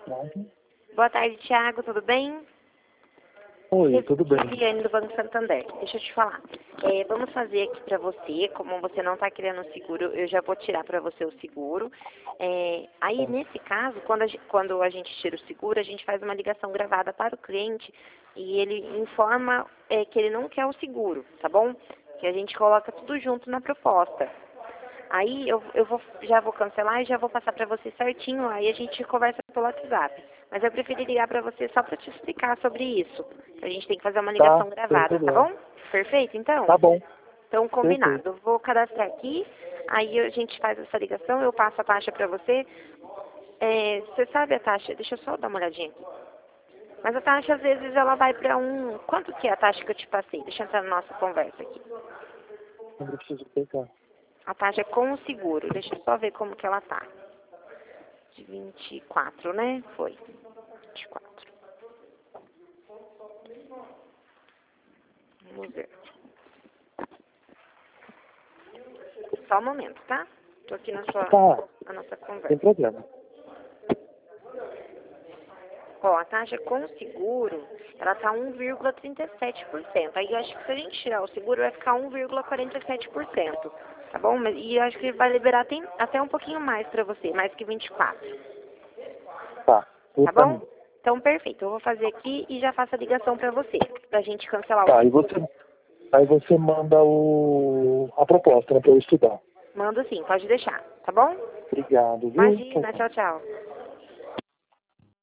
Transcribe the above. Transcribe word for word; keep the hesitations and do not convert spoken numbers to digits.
Pronto. Boa tarde, Thiago, tudo bem? Oi, tudo bem? Viviane do Banco Santander. Deixa eu te falar. É, vamos fazer aqui pra você, como você não está querendo o seguro, eu já vou tirar para você o seguro. É, aí, nesse caso, quando a, gente, quando a gente tira o seguro, a gente faz uma ligação gravada para o cliente e ele informa é, que ele não quer o seguro, tá bom? Que a gente coloca tudo junto na proposta. Aí eu, eu vou, já vou cancelar e já vou passar para você certinho, aí a gente conversa pelo WhatsApp. Mas eu preferi ligar para você só para te explicar sobre isso. A gente tem que fazer uma Tá, ligação sem gravada, tá problema. bom? Perfeito, então? Tá bom, Então, combinado. perfeito. Eu vou cadastrar aqui, aí a gente faz essa ligação, eu passo a taxa para você. É, você sabe a taxa? Deixa eu só dar uma olhadinha aqui. Mas a taxa, às vezes, ela vai para um... Quanto que é a taxa que eu te passei? Deixa eu entrar na nossa conversa aqui. Não preciso pegar. A taxa é com o seguro. Deixa eu só ver como que ela tá. De vinte e quatro, né? Foi. vinte e quatro. Vamos ver. Só um momento, tá? Tô aqui na sua... Tá, na nossa sem conversa. problema. Ó, a taxa com seguro, ela tá um vírgula trinta e sete por cento. Aí eu acho que se a gente tirar o seguro, vai ficar um vírgula quarenta e sete por cento. Tá bom? Mas, e eu acho que vai liberar tem, até um pouquinho mais pra você, mais que vinte e quatro. Tá, tudo Tá pra bom? mim. Então, perfeito. Eu vou fazer aqui e já faço a ligação pra você, pra gente cancelar o Tá, e seguro. você, aí você manda o, a proposta, né, pra eu estudar. Mando sim, pode deixar. Tá bom? Obrigado, viu? Imagina, tchau, tchau.